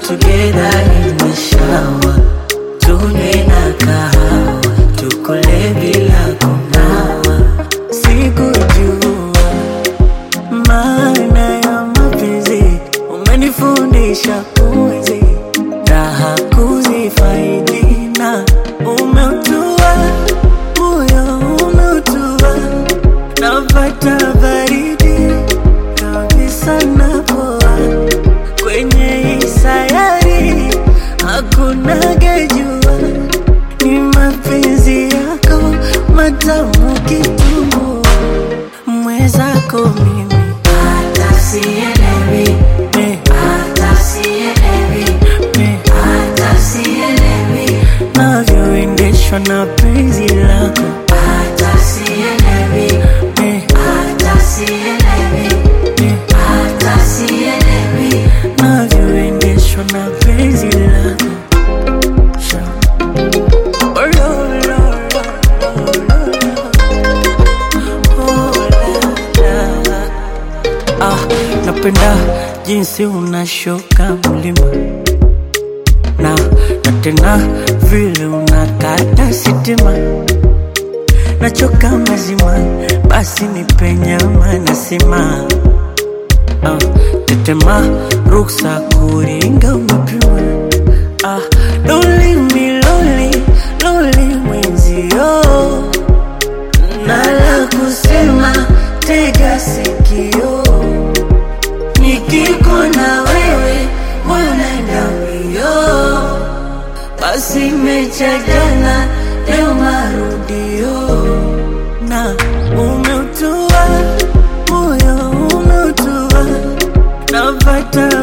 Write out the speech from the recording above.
together in the shower, tunywe na kahawa, tukule bila kunawa. Sikujua maana ya mapenzi, umenifundisha kuishi raha kuzifaidi, na umeutua moyo, umeutua napata baridi kabisa napoa. Kwenye hii sayari hakuna gejua, ni mapenzi yako matamu kitumbua. Mwezako mimi hata sielewi, hata sielewi, hata sielewi navyoendeshwa na penzi lako. Hata sielewi, hata sielewi, hata sielewi navyoendeshwa na penzi lako. Napenda jinsi unashuka mlima na tena vile unakata sitima. Nachoka mazima, basi nipe nyama nasema. Tetema ruksa kuringa umepima. Don't leave me lonely, lonely mwenzio. Nala kusema tega sikio, nikiko na wewe moyo naenda mbio. Basi mecha jana leo marudio, na umeutua moyo, umeutua napata